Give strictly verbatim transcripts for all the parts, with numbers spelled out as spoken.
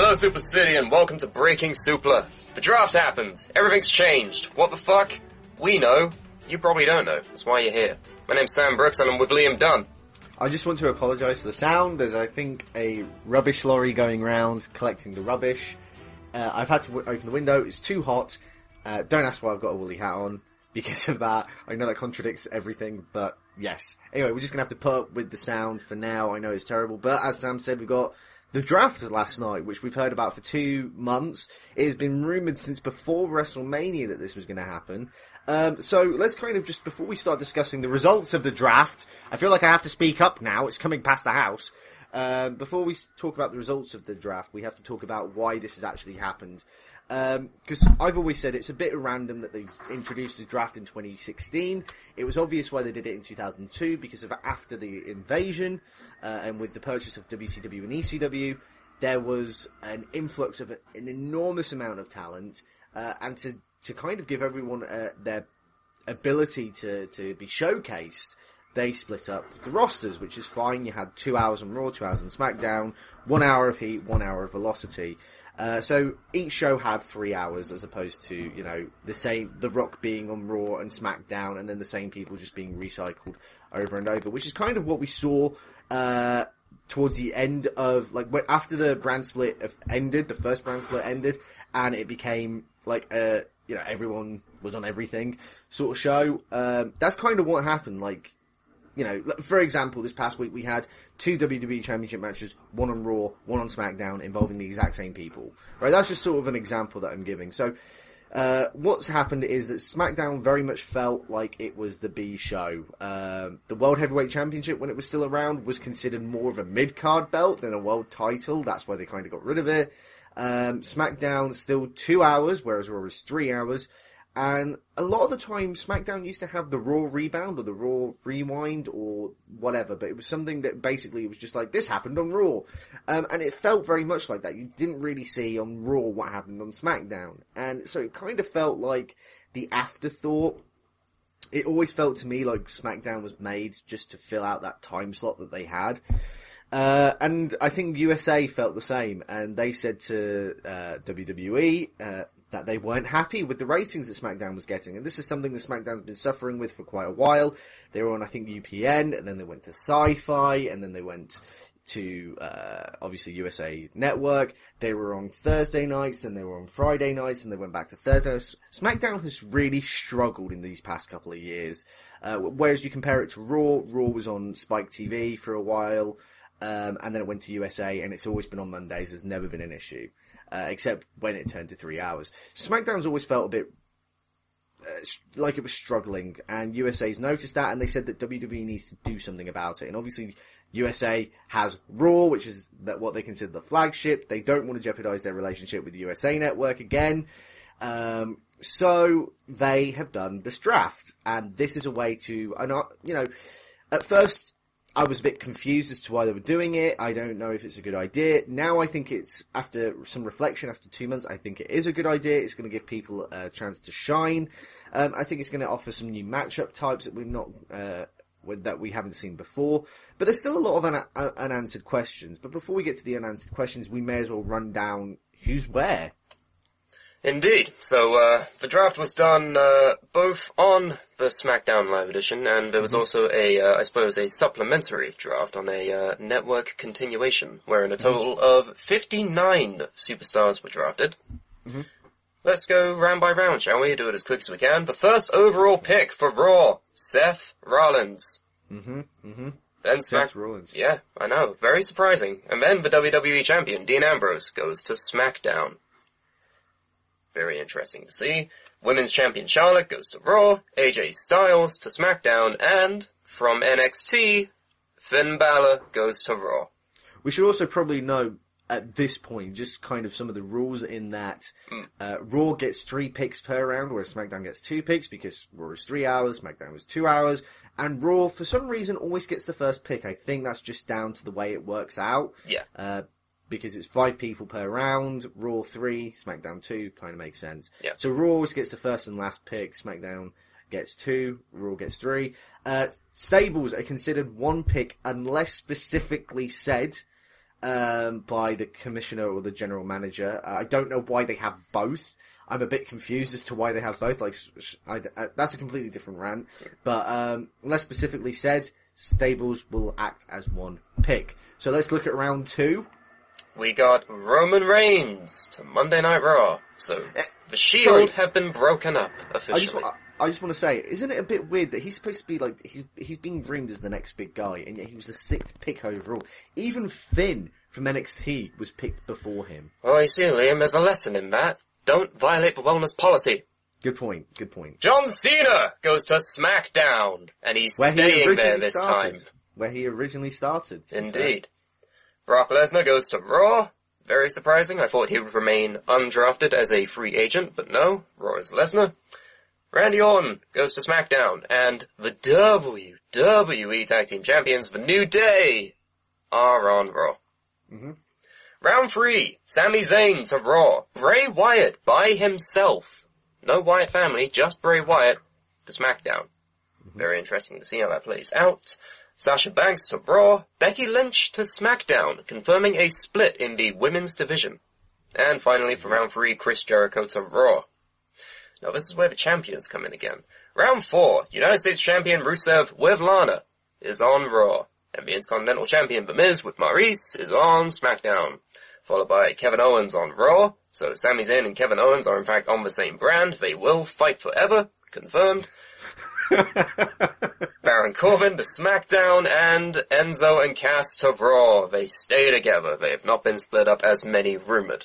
Hello, Super City, and welcome to Breaking Supla. The draft happened. Everything's changed. What the fuck? We know. You probably don't know. That's why you're here. My name's Sam Brooks, and I'm with Liam Dunn. I just want to apologise for the sound. There's, I think, a rubbish lorry going round collecting the rubbish. Uh, I've had to w- open the window. It's too hot. Uh, don't ask why I've got a woolly hat on. Because of that, I know that contradicts everything, but yes. Anyway, we're just going to have to put up with the sound for now. I know it's terrible, but as Sam said, we got the draft last night, which we've heard about for two months. It has been rumoured since before WrestleMania that this was going to happen. Um, so let's kind of just, before we start discussing the results of the draft, I feel like I have to speak up now. It's coming past the house. Um, before we talk about the results of the draft, we have to talk about why this has actually happened. Because um, I've always said it's a bit random that they introduced the draft in twenty sixteen. It was obvious why they did it in two thousand two, because of after the invasion, uh, and with the purchase of W C W and E C W, there was an influx of a, an enormous amount of talent, uh, and to, to kind of give everyone uh, their ability to, to be showcased, they split up the rosters, which is fine. You had two hours on Raw, two hours on SmackDown, one hour of Heat, one hour of Velocity. Uh, so each show had three hours as opposed to, you know, the same, The Rock being on Raw and SmackDown and then the same people just being recycled over and over, which is kind of what we saw, uh, towards the end of, like, after the brand split ended, the first brand split ended, and it became, like, a, you know, everyone was on everything sort of show. Um, that's kind of what happened, like, you know, for example, this past week we had two W W E Championship matches, one on Raw, one on SmackDown, involving the exact same people. Right, that's just sort of an example that I'm giving. So, uh, what's happened is that SmackDown very much felt like it was the B show. Um, the World Heavyweight Championship, when it was still around, was considered more of a mid-card belt than a world title. That's why they kind of got rid of it. Um, SmackDown still two hours, whereas Raw was three hours. And a lot of the time, SmackDown used to have the Raw Rebound or the Raw Rewind or whatever, but it was something that basically was just like, this happened on Raw. Um, and it felt very much like that. You didn't really see on Raw what happened on SmackDown. And so it kind of felt like the afterthought. It always felt to me like SmackDown was made just to fill out that time slot that they had. Uh, and I think U S A felt the same, and they said to uh, W W E uh, that they weren't happy with the ratings that SmackDown was getting. And this is something that SmackDown's been suffering with for quite a while. They were on, I think, U P N, and then they went to Sci-Fi, and then they went to, uh, obviously U S A Network. They were on Thursday nights, then they were on Friday nights, and they went back to Thursday nights. SmackDown has really struggled in these past couple of years. Uh, whereas you compare it to Raw, Raw was on Spike T V for a while. Um, and then it went to U S A, and it's always been on Mondays. There's never been an issue, uh, except when it turned to three hours. SmackDown's always felt a bit uh, like it was struggling, and U S A's noticed that, and they said that W W E needs to do something about it. And obviously, U S A has Raw, which is that what they consider the flagship. They don't want to jeopardize their relationship with the U S A Network again. Um, so they have done this draft, and this is a way to, and uh, you know, at first, I was a bit confused as to why they were doing it. I don't know if it's a good idea. Now I think it's, after some reflection, after two months, I think it is a good idea. It's going to give people a chance to shine. Um, I think it's going to offer some new matchup types that we've not, uh, that we haven't seen before. But there's still a lot of un- un- unanswered questions. But before we get to the unanswered questions, we may as well run down who's where. Indeed. So, uh, the draft was done, uh, both on the SmackDown Live edition, and there was mm-hmm. also a, uh, I suppose, a supplementary draft on a, uh, network continuation, wherein a total mm-hmm. of fifty-nine superstars were drafted. Mm-hmm. Let's go round by round, shall we? Do it as quick as we can. The first overall pick for Raw, Seth Rollins. Mm-hmm, mm-hmm. Then Smack- Seth Rollins. Yeah, I know. Very surprising. And then the W W E champion, Dean Ambrose, goes to SmackDown. Very interesting to see. Women's champion Charlotte goes to Raw, A J Styles to SmackDown, and from N X T, Finn Balor goes to Raw. We should also probably know at this point just kind of some of the rules in that mm. uh, Raw gets three picks per round, whereas SmackDown gets two picks because Raw is three hours, SmackDown is two hours, and Raw for some reason always gets the first pick. I think that's just down to the way it works out. Yeah. Uh, because it's five people per round, Raw three, SmackDown two, kind of makes sense. Yeah. So Raw always gets the first and last pick, SmackDown gets two, Raw gets three. Uh, stables are considered one pick unless specifically said, um, by the commissioner or the general manager. Uh, I don't know why they have both. I'm a bit confused as to why they have both. Like, I, I, that's a completely different rant. But um, less specifically said, stables will act as one pick. So let's look at round two. We got Roman Reigns to Monday Night Raw. So the Shield Sorry. have been broken up officially. I just, I, I just want to say, isn't it a bit weird that he's supposed to be like, he's, he's being dreamed as the next big guy, and yet he was the sixth pick overall. Even Finn from N X T was picked before him. Well, you see, Liam, there's a lesson in that. Don't violate the wellness policy. Good point, good point. John Cena goes to SmackDown, and he's Where he staying there originally this started. time. Where he originally started. to be fair. Indeed. Brock Lesnar goes to Raw. Very surprising. I thought he would remain undrafted as a free agent, but no. Raw is Lesnar. Randy Orton goes to SmackDown, and the W W E Tag Team Champions, The New Day, are on Raw. Mm-hmm. Round three, Sami Zayn to Raw. Bray Wyatt by himself. No Wyatt family, just Bray Wyatt to SmackDown. Mm-hmm. Very interesting to see how that plays out. Sasha Banks to Raw. Becky Lynch to SmackDown, confirming a split in the women's division. And finally, for round three, Chris Jericho to Raw. Now this is where the champions come in again. Round four, United States Champion Rusev with Lana is on Raw. And the Intercontinental Champion The Miz with Maurice is on SmackDown. Followed by Kevin Owens on Raw. So Sami Zayn and Kevin Owens are in fact on the same brand. They will fight forever. Confirmed. Baron Corbin to SmackDown, and Enzo and Cass to Raw. They stay together. They have not been split up as many rumoured.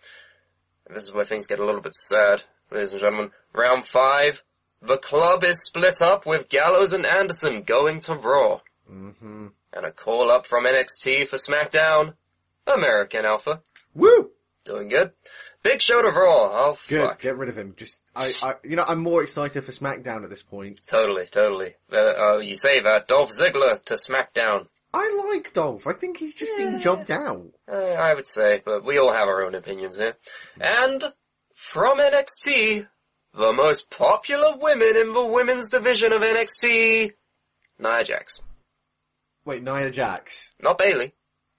And this is where things get a little bit sad, ladies and gentlemen. Round five. The club is split up with Gallows and Anderson going to Raw. Mm-hmm. And a call up from N X T for SmackDown. American Alpha. Woo! Doing good. Big Show to Raw. Oh, Good, fuck. get rid of him. Just, I, I, you know, I'm more excited for SmackDown at this point. Totally, totally. Uh, oh, you say that. Dolph Ziggler to SmackDown. I like Dolph. I think he's just Yeah. being jobbed out. Uh, I would say, but we all have our own opinions here. And from N X T, the most popular women in the women's division of N X T, Nia Jax. Wait, Nia Jax. Not Bayley.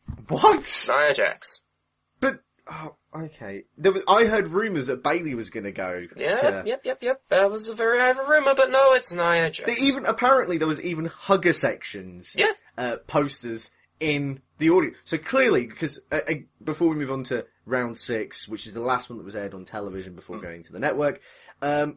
What? Nia Jax. But, oh, okay. There was, I heard rumours that Bayley was going to go. Yeah, to, yep, yep, yep. That was a very high rumour, but no, it's Nia Jax. They even, apparently there was even hugger sections. Yeah. Uh, posters in the audience. So clearly, because, uh, uh, before we move on to round six, which is the last one that was aired on television before mm. going to the network, um,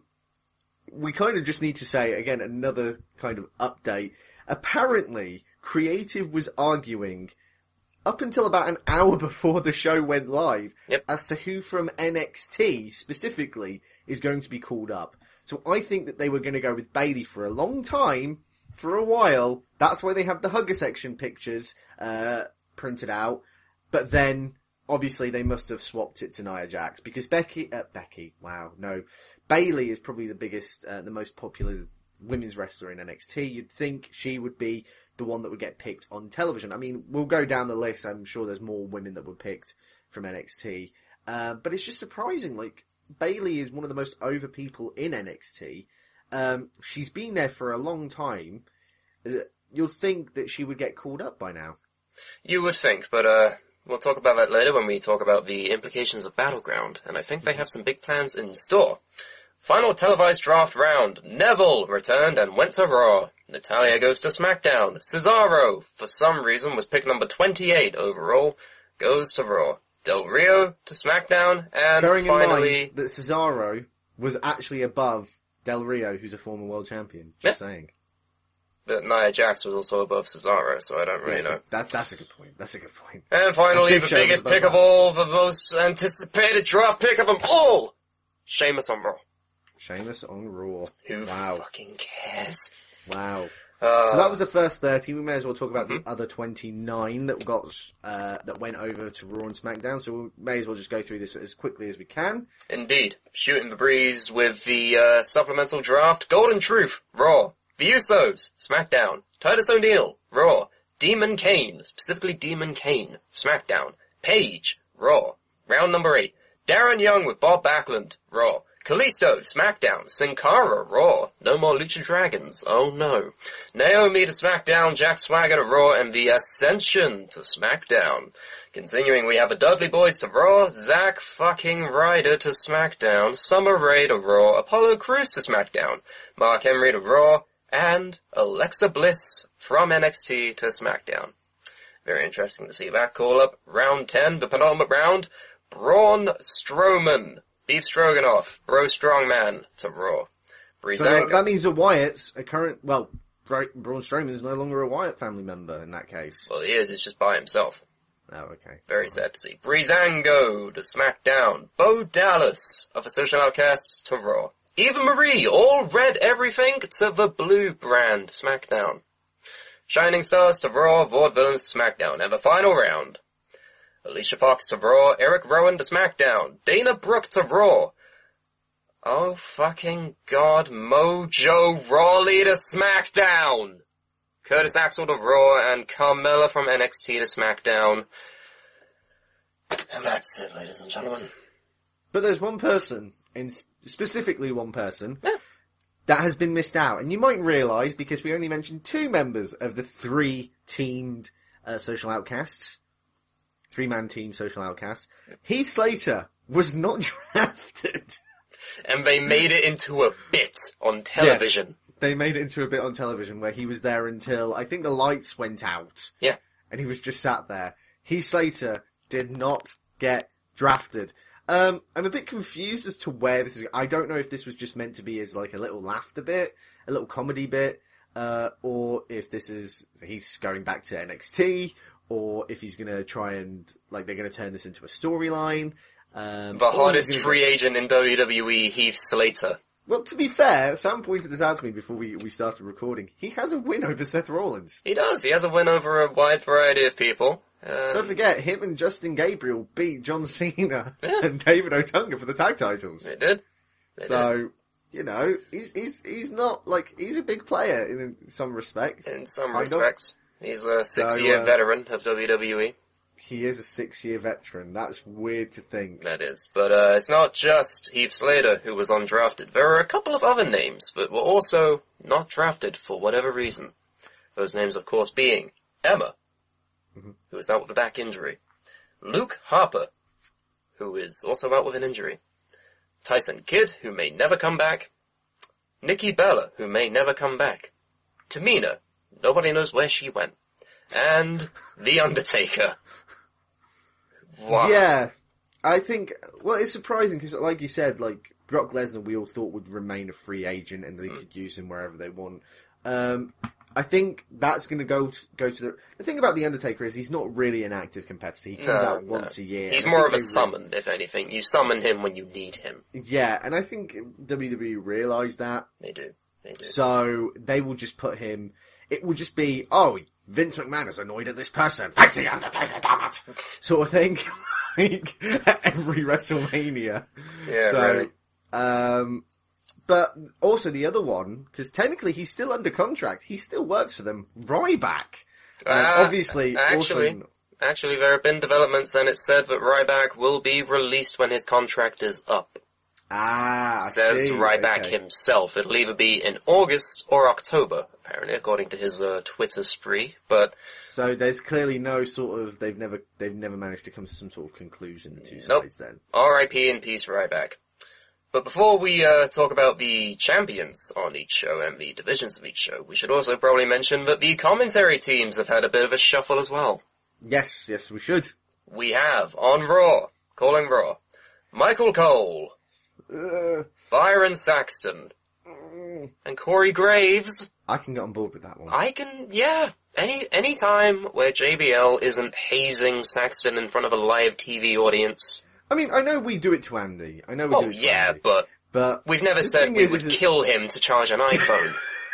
we kind of just need to say, again, another kind of update. Apparently, Creative was arguing up until about an hour before the show went live yep. as to who from N X T specifically is going to be called up. So I think that they were going to go with Bayley for a long time, for a while. That's why they have the hugger section pictures uh printed out. But then, obviously, they must have swapped it to Nia Jax because Becky, uh, Becky, wow, no, Bayley is probably the biggest, uh, the most popular women's wrestler in N X T. You'd think she would be the one that would get picked on television. I mean, we'll go down the list. I'm sure there's more women that were picked from N X T. Uh, but it's just surprising. Like, Bayley is one of the most over people in N X T. Um, she's been there for a long time. You'll think that she would get called up by now. You would think, but uh, we'll talk about that later when we talk about the implications of Battleground. And I think they have some big plans in store. Final televised draft round. Neville returned and went to Raw. Natalya goes to SmackDown. Cesaro, for some reason, was pick number twenty-eight overall, goes to Raw. Del Rio to SmackDown, and Bearing finally... in mind that Cesaro was actually above Del Rio, who's a former world champion. Just yeah. saying. But Nia Jax was also above Cesaro, so I don't really yeah, know. That, that's a good point. That's a good point. And finally, Big the Show biggest was pick above of that. all, the most anticipated draft pick of them all! Sheamus on Raw. Sheamus on Raw. Who wow. fucking cares? Wow. Uh, so that was the first thirty. We may as well talk about mm-hmm. the other twenty-nine that got uh, that went over to Raw and SmackDown. So we may as well just go through this as quickly as we can. Indeed. Shooting the breeze with the uh, supplemental draft. Golden Truth, Raw. The Usos, SmackDown. Titus O'Neil, Raw. Demon Kane, specifically Demon Kane, SmackDown. Paige, Raw. Round number eight. Darren Young with Bob Backlund, Raw. Kalisto, SmackDown. Sin Cara, Raw. No more Lucha Dragons. Oh no. Naomi to SmackDown, Jack Swagger to Raw, and The Ascension to SmackDown. Continuing, we have the Dudley Boys to Raw, Zack fucking Ryder to SmackDown, Summer Rae to Raw, Apollo Crews to SmackDown, Mark Henry to Raw, and Alexa Bliss from N X T to SmackDown. Very interesting to see that call-up. Round ten, the penultimate round, Braun Strowman. Beef Stroganoff, Bro Strongman to Raw. Breezango. So that means that Wyatt's a current, well, Bra- Braun Strowman is no longer a Wyatt family member in that case. Well, he is, he's just by himself. Oh, okay. Very sad to see. Breezango to SmackDown. Bo Dallas of the Social Outcasts to Raw. Eva Marie, all red everything to the blue brand, SmackDown. Shining Stars to Raw, Vaudevillains to SmackDown. And the final round. Alicia Fox to Raw, Eric Rowan to SmackDown, Dana Brooke to Raw. Oh fucking god, Mojo Rawley to SmackDown! Curtis Axel to Raw, and Carmella from N X T to SmackDown. And that's it, ladies and gentlemen. But there's one person, in specifically one person, yeah. that has been missed out. And you might realise, because we only mentioned two members of the three-teamed uh, Social Outcasts, three-man team Social Outcasts, Heath Slater was not drafted. And they made it into a bit on television. Yes, they made it into a bit on television where he was there until, I think the lights went out. Yeah. And he was just sat there. Heath Slater did not get drafted. Um, I'm a bit confused as to where this is. I don't know if this was just meant to be as like a little laughter bit, a little comedy bit, uh, or if this is, he's going back to N X T, or if he's gonna try and, like, they're gonna turn this into a storyline. Um, the hottest free go... agent in W W E, Heath Slater. Well, to be fair, Sam pointed this out to me before we, we started recording. He has a win over Seth Rollins. He does. He has a win over a wide variety of people. Um, Don't forget, him and Justin Gabriel beat John Cena yeah. and David Otunga for the tag titles. They did. They so, did. you know, he's, he's, he's not, like, he's a big player in, in some respects. In some respects. Of. He's a six-year so, uh, veteran of W W E. He is a six-year veteran. That's weird to think. That is. But uh, it's not just Heath Slater who was undrafted. There are a couple of other names that were also not drafted for whatever reason. Those names, of course, being Emma, mm-hmm. who is out with a back injury. Luke Harper, who is also out with an injury. Tyson Kidd, who may never come back. Nikki Bella, who may never come back. Tamina, nobody knows where she went. And The Undertaker. Wow. Yeah, I think, well, it's surprising because, like you said, like, Brock Lesnar we all thought would remain a free agent and they mm. could use him wherever they want. Um, I think that's going to go go to the... The thing about The Undertaker is he's not really an active competitor. He comes no, out no. once a year. He's more of a summon, really... if anything. You summon him when you need him. Yeah, and I think W W E realise that. They do. They do. So they will just put him... It will just be, oh, Vince McMahon is annoyed at this person. Fight the Undertaker, damn it! Sort of thing. Like, every WrestleMania. Yeah, so, really. Um, but also the other one, because technically he's still under contract. He still works for them. Ryback. Uh, uh, obviously, actually, also... actually, there have been developments and it's said that Ryback will be released when his contract is up. Ah, I Says see. Ryback okay. himself. It'll either be in August or October, apparently, according to his uh, Twitter spree. But so there's clearly no sort of they've never they've never managed to come to some sort of conclusion. The two nope. sides then. R I P in peace, Ryback. But before we uh, talk about the champions on each show and the divisions of each show, we should also probably mention that the commentary teams have had a bit of a shuffle as well. Yes, yes, we should. We have on Raw, calling Raw, Michael Cole. Uh, Byron Saxton. Mm. And Corey Graves. I can get on board with that one. I can, yeah. Any any time where J B L isn't hazing Saxton in front of a live T V audience. I mean, I know we do it to Andy. I know we oh, do it to yeah, Andy. but, but we've never said we is, would is kill him to charge an iPhone.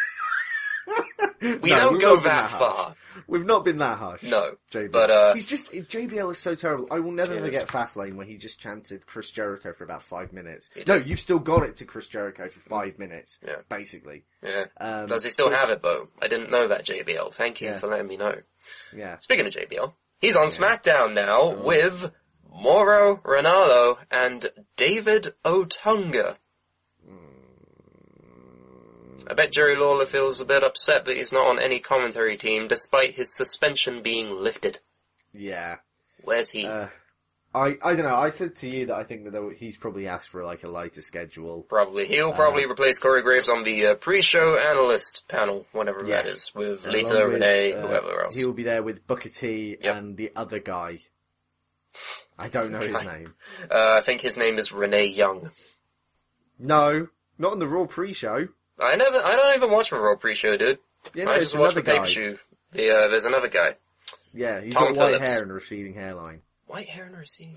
we no, don't go that, that far. We've not been that harsh. No. J B L. But, uh... He's just... J B L is so terrible. I will never It forget is. Fastlane where he just chanted Chris Jericho for about five minutes. He No, did. you've still got it to Chris Jericho for five minutes. Yeah. Basically. Yeah. Um, Does he still but- have it, though? I didn't know that, J B L. Thank you Yeah. for letting me know. Yeah. Speaking of J B L, he's on SmackDown now with Mauro Ranallo and David Otunga. I bet Jerry Lawler feels a bit upset that he's not on any commentary team, despite his suspension being lifted. Yeah. Where's he? Uh, I I don't know. I said to you that I think that there, he's probably asked for like a lighter schedule. Probably. He'll probably uh, replace Corey Graves on the uh, pre-show analyst panel, whatever yes. that is, with Lita, with, Renee, uh, whoever else. He'll be there with Booker T yep. and the other guy. I don't know his name. Uh, I think his name is Renee Young. No, not on the Raw pre-show. I never. I don't even watch the Raw pre-show, dude. Yeah, no, I just watch the guy. pay-per-view. The, uh, there's another guy. Yeah, he's Tom got white Phillips. hair and a receding hairline. White hair and a receding...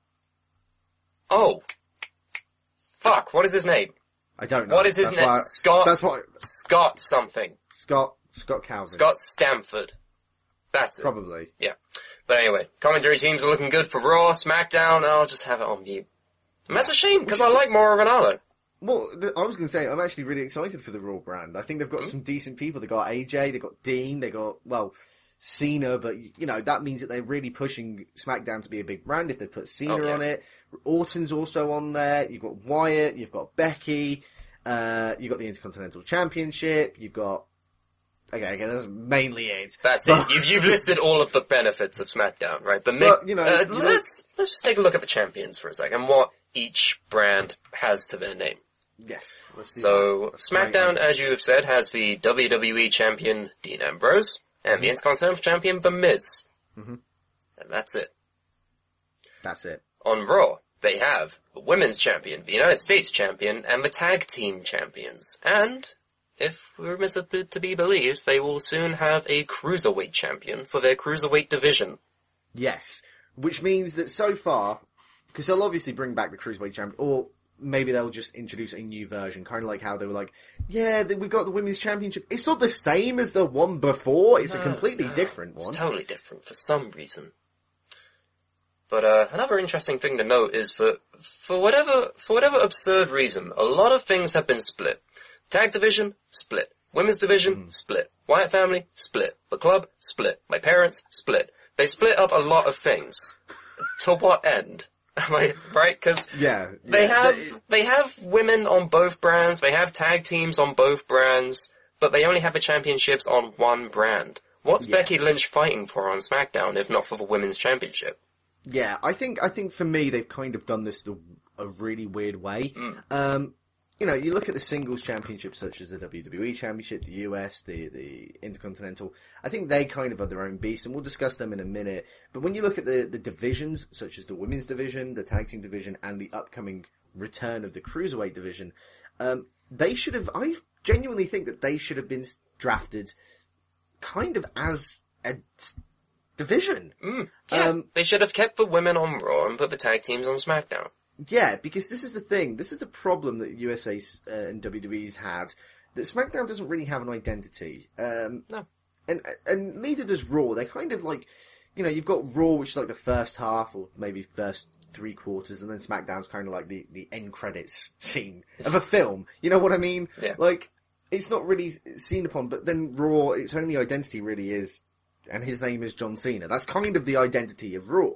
Oh! Fuck, what is his name? I don't know. What is his that's name? I, Scott... That's what... Scott something. Scott... Scott Calvin. Scott Stamford. That's it. Probably. Yeah. But anyway, commentary teams are looking good for Raw, SmackDown, I'll just have it on mute. And that's a shame, because I like Mauro Ranallo. Well, th- I was going to say, I'm actually really excited for the Raw brand. I think they've got mm-hmm. some decent people. They got A J, they got Dean, they got, well, Cena, but, you know, that means that they're really pushing SmackDown to be a big brand if they put Cena oh, yeah. on it. Orton's also on there. You've got Wyatt, you've got Becky, uh, you've got the Intercontinental Championship, you've got... Okay, okay, that's mainly it. That's but, it. You've, you've listed all of the benefits of SmackDown, right? But, but you know, uh, you let's know, let's just take a look at the champions for a second. What each brand has to their name. Yes. So SmackDown, as you have said, has the W W E champion Dean Ambrose and mm-hmm. the Intercontinental champion The Miz, mm-hmm. and that's it. That's it. On Raw, they have the Women's Champion, the United States Champion, and the Tag Team Champions, and if rumors are to be believed, they will soon have a Cruiserweight Champion for their Cruiserweight division. Yes, which means that so far, because they'll obviously bring back the Cruiserweight Champion, or maybe they'll just introduce a new version, kind of like how they were like, yeah, we've got the Women's Championship. It's not the same as the one before, it's no, a completely no, different one. It's totally different for some reason. But uh, another interesting thing to note is that for whatever for whatever absurd reason, a lot of things have been split. Tag division, split. Women's division, mm. split. Wyatt family, split. The club, split. My parents, split. They split up a lot of things. To what end? Am I right? Because yeah, yeah, they have they, they have women on both brands. They have tag teams on both brands, but they only have the championships on one brand. What's yeah. Becky Lynch fighting for on SmackDown if not for the women's championship? Yeah, I think I think for me they've kind of done this the, a really weird way. Mm. Um, you know, you look at the singles championships such as the W W E Championship, the U S, the, the Intercontinental, I think they kind of are their own beast, and we'll discuss them in a minute. But when you look at the, the divisions, such as the women's division, the tag team division, and the upcoming return of the Cruiserweight division, um, they should have, I genuinely think that they should have been drafted kind of as a division. Mm, yeah, um, they should have kept the women on Raw and put the tag teams on SmackDown. Yeah, because this is the thing. This is the problem that U S A uh, and W W E's had. That SmackDown doesn't really have an identity. Um, no. And and neither does Raw. They kind of like, you know, you've got Raw, which is like the first half, or maybe first three quarters, and then SmackDown's kind of like the, the end credits scene of a film. You know what I mean? Yeah. Like, it's not really seen upon, but then Raw, its only identity really is, and his name is John Cena. That's kind of the identity of Raw.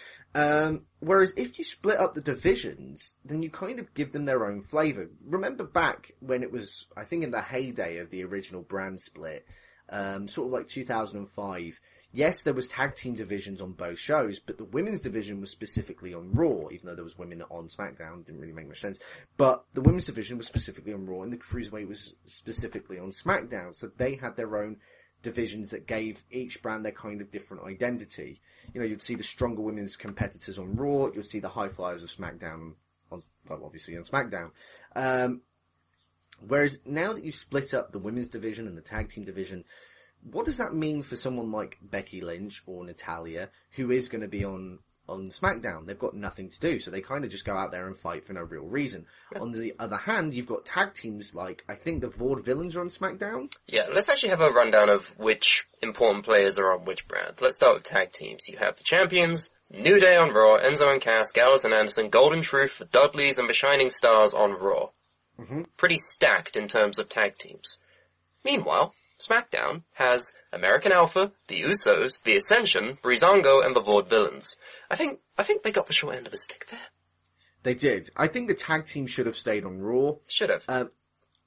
Um, whereas if you split up the divisions, then you kind of give them their own flavour. Remember back when it was, I think in the heyday of the original brand split, um, sort of like two thousand five, yes, there was tag team divisions on both shows, but the women's division was specifically on Raw, even though there was women on SmackDown, didn't really make much sense. But the women's division was specifically on Raw, and the Cruiserweight was specifically on SmackDown, so they had their own divisions that gave each brand their kind of different identity. You know, you'd see the stronger women's competitors on Raw, you'd see the high flyers of SmackDown on, well, obviously on SmackDown. Um, whereas now that you've split up the women's division and the tag team division, what does that mean for someone like Becky Lynch or Natalya, who is going to be on on SmackDown? They've got nothing to do, so they kind of just go out there and fight for no real reason. Yeah. On the other hand, you've got tag teams like, I think the Vaudevillains are on SmackDown? Yeah, let's actually have a rundown of which important players are on which brand. Let's start with tag teams. You have the Champions, New Day on Raw, Enzo and Cass, Gallows and Anderson, Golden Truth, the Dudleys, and the Shining Stars on Raw. Mm-hmm. Pretty stacked in terms of tag teams. Meanwhile, SmackDown has American Alpha, the Usos, the Ascension, Breezango, and the Vaudevillains. I think I think they got the short end of the stick there. They did. I think the tag team should have stayed on Raw. Should have. Um,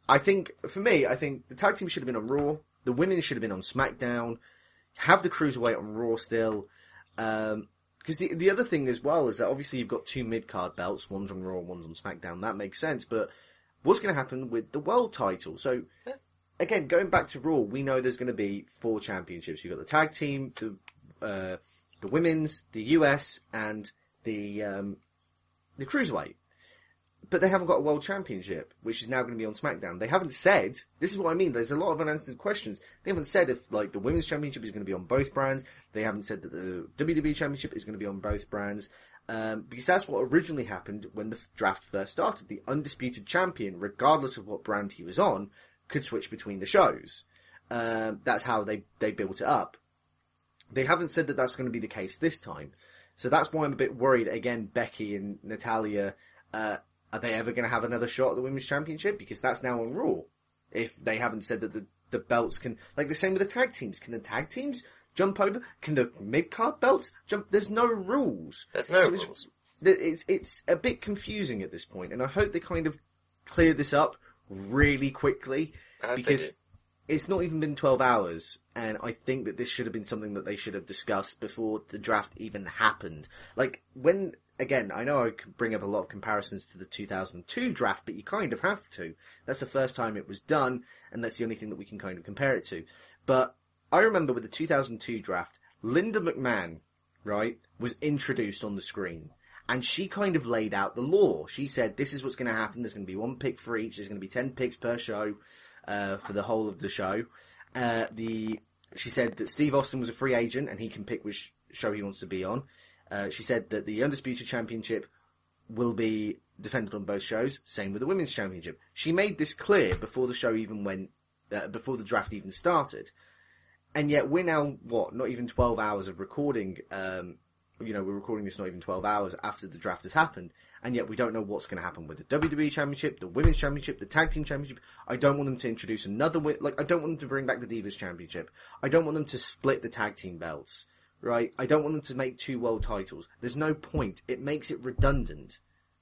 I think, for me, I think the tag team should have been on Raw, the women should have been on SmackDown, have the Cruiserweight on Raw still, um, because the, the other thing as well is that obviously you've got two mid-card belts, one's on Raw, one's on SmackDown, that makes sense, but what's going to happen with the world title? So, yeah. again, going back to Raw, we know there's going to be four championships. You've got the tag team, the, uh, the women's, the U S, and the, um, the Cruiserweight. But they haven't got a world championship, which is now going to be on SmackDown. They haven't said, this is what I mean, there's a lot of unanswered questions. They haven't said if, like, the women's championship is going to be on both brands. They haven't said that the W W E championship is going to be on both brands. Um, because that's what originally happened when the draft first started. The undisputed champion, regardless of what brand he was on, could switch between the shows. Um, that's how they, they built it up. They haven't said that that's going to be the case this time. So that's why I'm a bit worried. Again, Becky and Natalia, uh, are they ever going to have another shot at the Women's Championship? Because that's now on Raw. If they haven't said that the, the belts can... Like the same with the tag teams. Can the tag teams jump over? Can the mid-card belts jump? There's no rules. There's no so rules. It's, it's, it's a bit confusing at this point, and I hope they kind of clear this up really quickly, because it's not even been twelve hours, and I think that this should have been something that they should have discussed before the draft even happened. Like, when... Again, I know I could bring up a lot of comparisons to the two thousand two draft, but you kind of have to. That's the first time it was done, and that's the only thing that we can kind of compare it to. But I remember with the two thousand two draft, Linda McMahon, right, was introduced on the screen. And she kind of laid out the law. She said, this is what's going to happen. There's going to be one pick for each. There's going to be ten picks per show, uh, for the whole of the show. Uh, the, she said that Steve Austin was a free agent, and he can pick which show he wants to be on. Uh, she said that the Undisputed Championship will be defended on both shows. Same with the Women's Championship. She made this clear before the show even went, uh, before the draft even started. And yet we're now, what, not even twelve hours of recording, um, you know, we're recording this not even twelve hours after the draft has happened, and yet we don't know what's going to happen with the W W E Championship, the Women's Championship, the Tag Team Championship. I don't want them to introduce another, like, I don't want them to bring back the Divas Championship. I don't want them to split the tag team belts. Right, I don't want them to make two world titles. There's no point. It makes it redundant.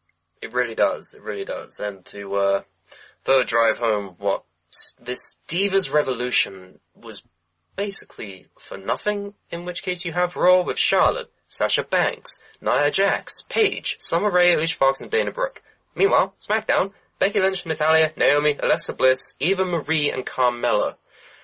It really does. It really does. And to uh, further drive home what this Divas Revolution was basically for nothing, in which case you have Raw with Charlotte, Sasha Banks, Nia Jax, Paige, Summer Rae, Alicia Fox, and Dana Brooke. Meanwhile, SmackDown, Becky Lynch, Natalya, Naomi, Alexa Bliss, Eva Marie, and Carmella.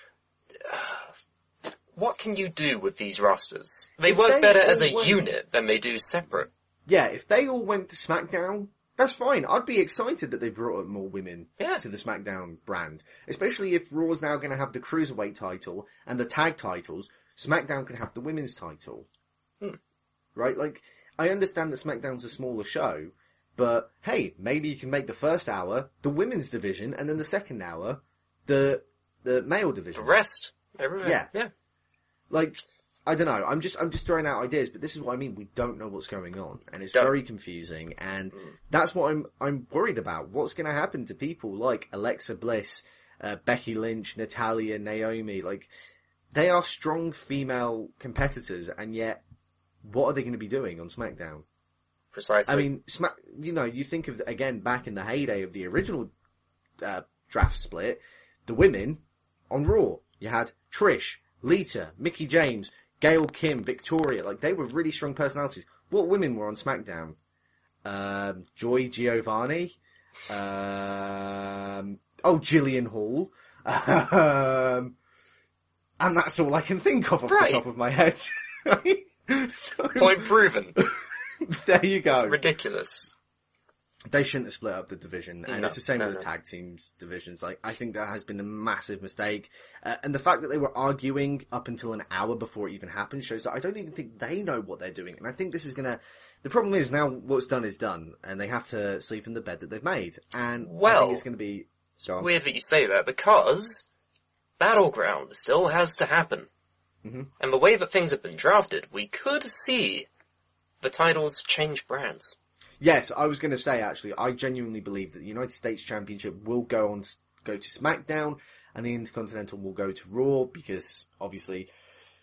What can you do with these rosters? They If work they better as a all went- unit than they do separate. Yeah, if they all went to SmackDown, that's fine. I'd be excited that they brought up more women Yeah. to the SmackDown brand. Especially if Raw's now going to have the Cruiserweight title and the tag titles, SmackDown can have the women's title. Hmm. Right? Like, I understand that SmackDown's a smaller show, but hey, maybe you can make the first hour the women's division, and then the second hour the the male division. The rest. Everywhere. Yeah. Yeah. Like, I don't know. I'm just I'm just throwing out ideas, but this is what I mean. We don't know what's going on, and it's Don't. very confusing. And that's what I'm I'm worried about. What's going to happen to people like Alexa Bliss, uh, Becky Lynch, Natalya, Naomi? Like, they are strong female competitors, and yet, what are they going to be doing on SmackDown? Precisely. I mean, Smack. You know, you think of again back in the heyday of the original uh, draft split, the women on Raw. You had Trish, Lita, Mickie James, Gail Kim, Victoria. Like, they were really strong personalities. What women were on SmackDown? Um, Joy Giovanni. Um, oh, Jillian Hall. Um, and that's all I can think of off Right. the top of my head. So, Point proven. there you go. It's ridiculous. They shouldn't have split up the division, and No, it's the same no, with the no. tag teams divisions. Like, I think that has been a massive mistake, uh, and the fact that they were arguing up until an hour before it even happened shows that I don't even think they know what they're doing. And I think this is gonna. The problem is now what's done is done, and they have to sleep in the bed that they've made. And I Well, think it's going to be. Go on. Weird that you say that, because Battleground still has to happen. Mm-hmm. And the way that things have been drafted, we could see the titles change brands. Yes, I was going to say, actually, I genuinely believe that the United States Championship will go on, go to SmackDown, and the Intercontinental will go to Raw, because, obviously,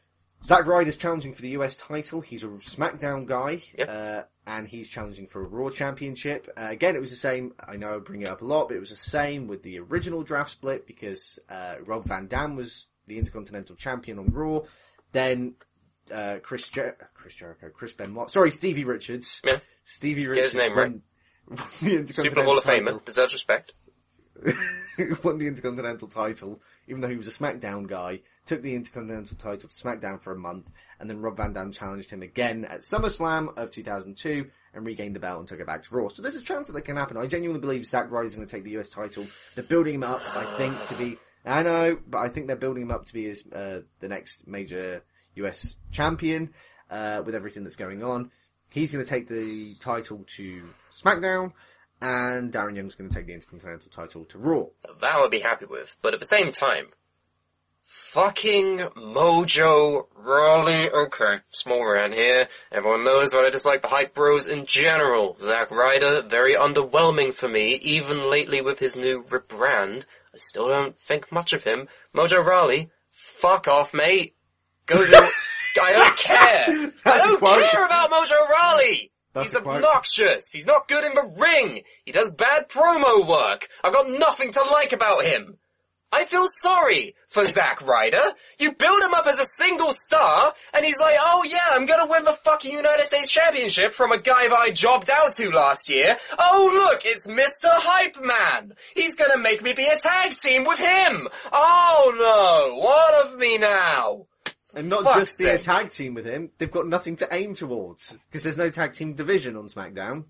Zack Ryder's challenging for the U S title. He's a SmackDown guy, Yep. uh, and he's challenging for a Raw Championship. Uh, again, it was the same. I know I bring it up a lot, but it was the same with the original draft split because uh, Rob Van Dam was the Intercontinental Champion on Raw. Then uh, Chris Jer- Chris Jericho, Chris Benoit, sorry, Stevie Richards. Yeah. Stevie Get Richards his name won the Intercontinental Super Hall of title. Famer. Deserves respect. Won the Intercontinental title, even though he was a SmackDown guy, took the Intercontinental title to SmackDown for a month, and then Rob Van Dam challenged him again at SummerSlam of two thousand two, and regained the belt and took it back to Raw. So there's a chance that that can happen. I genuinely believe Zack Ryder's going to take the U S title. They're building him up, I think, to be... I know, but I think they're building him up to be his, uh, the next major U S champion, uh, with everything that's going on. He's going to take the title to SmackDown, and Darren Young's going to take the Intercontinental title to Raw. That I would be happy with. But at the same time, fucking Mojo Rawley. Okay, small around here. Everyone knows what I dislike the Hype Bros in general. Zack Ryder, very underwhelming for me, even lately with his new rebrand. I still don't think much of him. Mojo Rawley, fuck off, mate. Go do... I don't care. I don't care about Mojo Rawley. That's He's a quote. obnoxious. He's not good in the ring. He does bad promo work. I've got nothing to like about him. I feel sorry for Zack Ryder. You build him up as a single star, and he's like, oh yeah, I'm gonna win the fucking United States Championship from a guy that I jobbed out to last year. Oh look, it's Mister Hype Man. He's gonna make me be a tag team with him. Oh no, what of me now? And not Fuck's just be a sake. tag team with him, they've got nothing to aim towards, because there's no tag team division on SmackDown.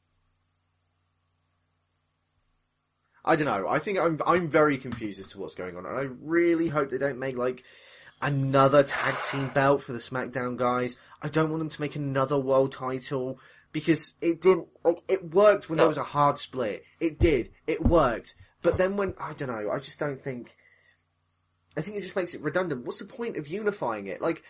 I don't know, I think I'm I'm very confused as to what's going on, and I really hope they don't make, like, another tag team belt for the SmackDown guys. I don't want them to make another world title, because it didn't, like, it worked when No. there was a hard split. It did, it worked. But then when, I don't know, I just don't think... I think it just makes it redundant. What's the point of unifying it? Like,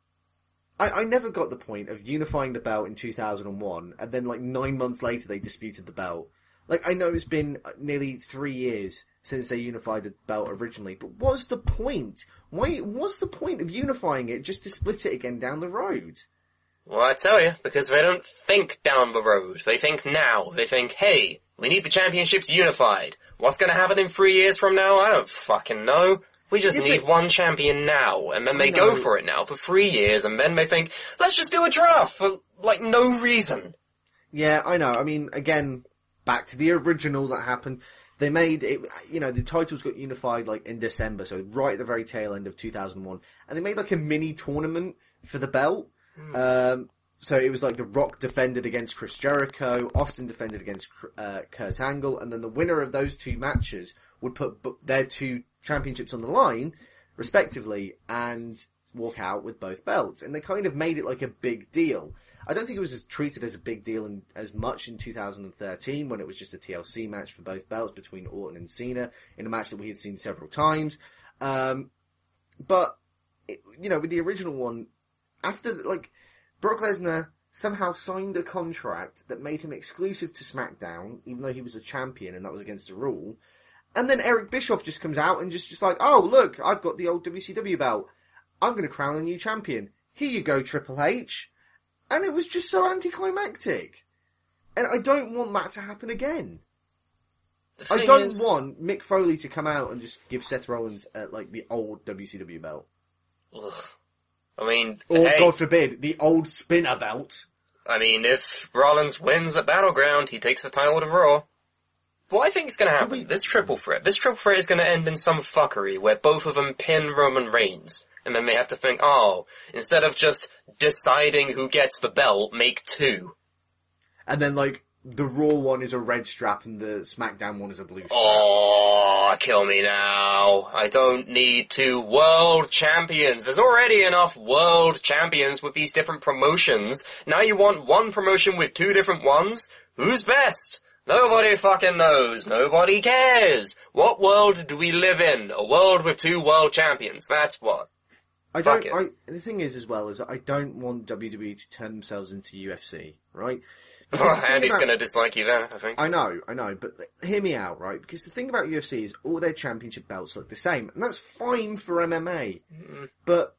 I, I never got the point of unifying the belt in two thousand one, and then like nine months later they disputed the belt. Like, I know it's been nearly three years since they unified the belt originally, but what's the point? Why, what's the point of unifying it just to split it again down the road? Well, I tell you, because they don't think down the road. They think now. They think, hey, we need the championships unified. What's gonna happen in three years from now? I don't fucking know. We just Yeah, need but- one champion now, and then they I go know. for it now for three years, and then they think, let's just do a draft for, like, no reason. Yeah, I know. I mean, again, back to the original that happened. They made it, you know, the titles got unified like in December, so right at the very tail end of two thousand one. And they made like a mini tournament for the belt. Um, so it was like The Rock defended against Chris Jericho, Austin defended against uh, Kurt Angle, and then the winner of those two matches would put bu- their two championships on the line, respectively, and walk out with both belts. And they kind of made it like a big deal. I don't think it was as treated as a big deal in, as much in two thousand thirteen when it was just a T L C match for both belts between Orton and Cena in a match that we had seen several times. Um, but, it, you know, with the original one, after, like, Brock Lesnar somehow signed a contract that made him exclusive to SmackDown, even though he was a champion and that was against the rule. And then Eric Bischoff just comes out and just, just like, oh, look, I've got the old W C W belt. I'm going to crown a new champion. Here you go, Triple H. And it was just so anticlimactic. And I don't want that to happen again. The I thing don't is- want Mick Foley to come out and just give Seth Rollins, uh, like, the old W C W belt. Ugh. I mean, Or, hey, God forbid, the old spinner belt. I mean, if Rollins wins at Battleground, he takes the title to Raw. What I think is going to happen, we- this triple threat, this triple threat is going to end in some fuckery where both of them pin Roman Reigns. And then they have to think, oh, instead of just deciding who gets the belt, make two. And then, like, the Raw one is a red strap and the SmackDown one is a blue strap. Oh, kill me now. I don't need two world champions. There's already enough world champions with these different promotions. Now you want one promotion with two different ones? Who's best? Nobody fucking knows. Nobody cares. What world do we live in? A world with two world champions. That's what. I Fuck don't. it. I, the thing is, as well, is that I don't want W W E to turn themselves into U F C, right? Because Oh, the thing Andy's about- gonna dislike you there, I think. I know, I know, but hear me out, right? Because the thing about U F C is all their championship belts look the same, and that's fine for M M A. Mm-hmm. But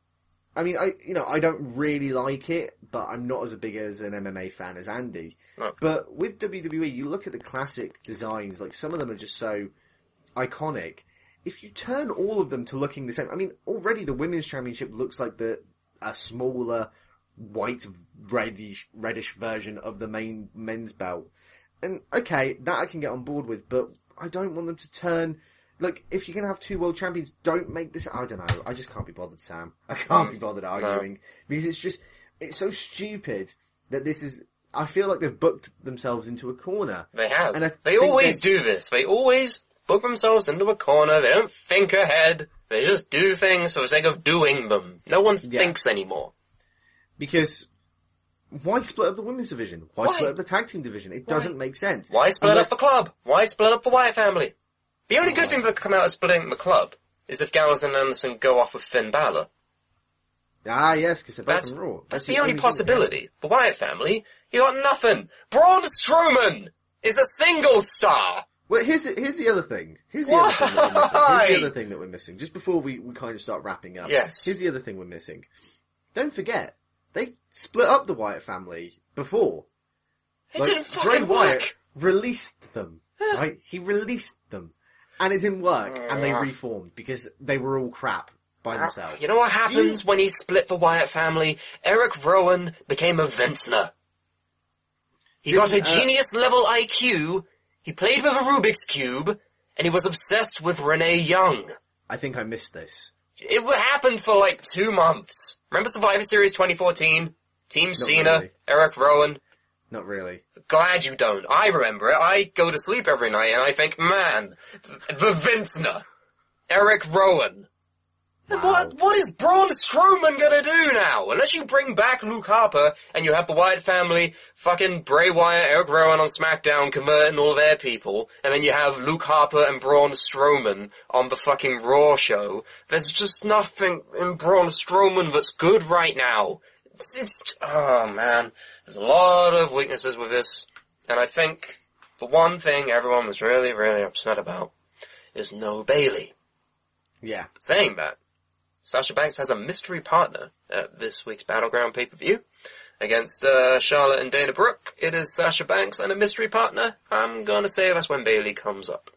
I mean, I you know, I don't really like it, but I'm not as big as an M M A fan as Andy. No. But with W W E, you look at the classic designs, like some of them are just so iconic. If you turn all of them to looking the same, I mean, already the Women's Championship looks like the a smaller, white, reddish, reddish version of the main men's belt. And, okay, that I can get on board with, but I don't want them to turn... Like, if you're going to have two world champions, don't make this... I don't know. I just can't be bothered, Sam. I can't be bothered arguing. No. Because it's just... It's so stupid that this is... I feel like they've booked themselves into a corner. They have. And they always do this. They always book themselves into a corner. They don't think ahead. They just do things for the sake of doing them. No one yeah. thinks anymore. Because... Why split up the women's division? Why, Why? split up the tag team division? It Why? doesn't make sense. Why split Unless... up the club? Why split up the Wyatt family? The only good thing that could come out of splitting the club is if Gallows and Anderson go off with Finn Balor. Ah, yes, because they're both that's, on Raw. That's, that's the, the only, only possibility. The Wyatt family, you got nothing. Braun Strowman is a single star. Well, here's the, here's the other thing. Here's the other thing that we're missing. Here's the other thing that we're missing. Just before we, we kind of start wrapping up. Yes. Here's the other thing we're missing. Don't forget, they split up the Wyatt family before. It like, didn't fucking Bray work. Wyatt released them, right? He released them. And it didn't work, and they reformed, because they were all crap by themselves. You know what happens you... when he split the Wyatt family? Eric Rowan became a vintner. He Didn't, got a uh... genius-level I Q, he played with a Rubik's Cube, and he was obsessed with Renee Young. I think I missed this. It happened for like two months. Remember Survivor Series twenty fourteen? Team Not Cena, really. Eric Rowan. Not really. Glad you don't. I remember it. I go to sleep every night and I think, man, the vintner, Eric Rowan. Wow. What, what is Braun Strowman gonna do now? Unless you bring back Luke Harper and you have the Wyatt family, fucking Bray Wyatt, Eric Rowan on SmackDown converting all of their people, and then you have Luke Harper and Braun Strowman on the fucking Raw show. There's just nothing in Braun Strowman that's good right now. It's, it's, oh man, there's a lot of weaknesses with this, and I think the one thing everyone was really, really upset about is no Bayley. Yeah. Saying that, Sasha Banks has a mystery partner at this week's Battleground pay-per-view against uh, Charlotte and Dana Brooke. It is Sasha Banks and a mystery partner. I'm gonna say that's when Bayley comes up.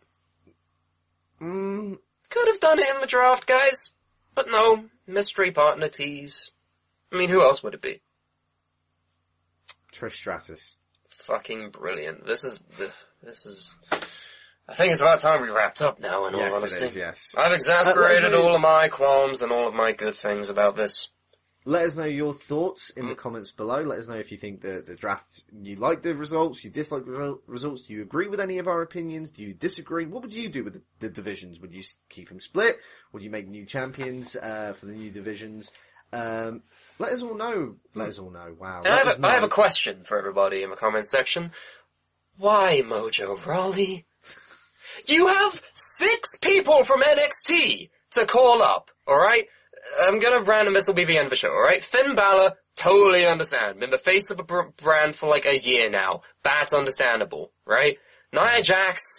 Mm. Could have done it in the draft, guys, but no, mystery partner tease. I mean, who else would it be? Trish Stratus. Fucking brilliant. This is, this is, I think it's about time we wrapped up now, in yes, all honesty. It is, yes. I've exasperated uh, all of my qualms and all of my good things about this. Let us know your thoughts in mm. the comments below. Let us know if you think the, the draft, you like the results, you dislike the results, do you agree with any of our opinions, do you disagree? What would you do with the, the divisions? Would you keep them split? Would you make new champions uh, for the new divisions? Um, let us all know. Let us all know. Wow. And I have, a, I have a question for everybody in the comments section. Why Mojo Rawley? You have six people from N X T to call up, alright? I'm gonna random, this will be the end of the show, alright? Finn Balor, totally understand. Been the face of a br- brand for like a year now. That's understandable, right? Nia Jax,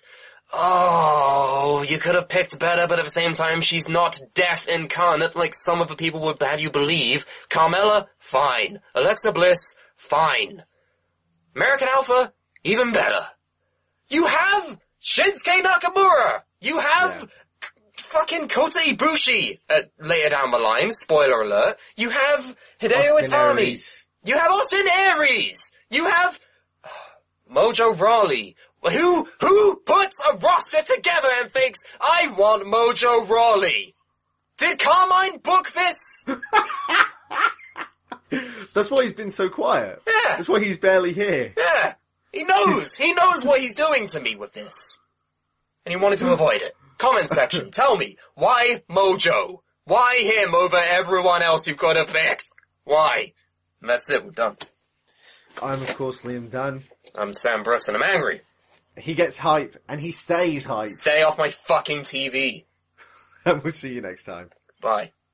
oh, you could have picked better, but at the same time, she's not deaf incarnate like some of the people would have you believe. Carmella, fine. Alexa Bliss, fine. American Alpha, even better. You have Shinsuke Nakamura! You have yeah. c- fucking Kota Ibushi uh, later down the line, spoiler alert. You have Hideo Austin Itami. Aries. You have Austin Aries. You have uh, Mojo Rawley. Who, who puts a roster together and thinks, I want Mojo Rawley? Did Carmine book this? That's why he's been so quiet. Yeah. That's why he's barely here. Yeah. He knows. He knows what he's doing to me with this. And he wanted to avoid it. Comment section, tell me, why Mojo? Why him over everyone else you could have picked? Why? And that's it, we're done. I'm, of course, Liam Dunn. I'm Sam Brooks, and I'm angry. He gets hype, and he stays hype. Stay off my fucking T V. And we'll see you next time. Bye.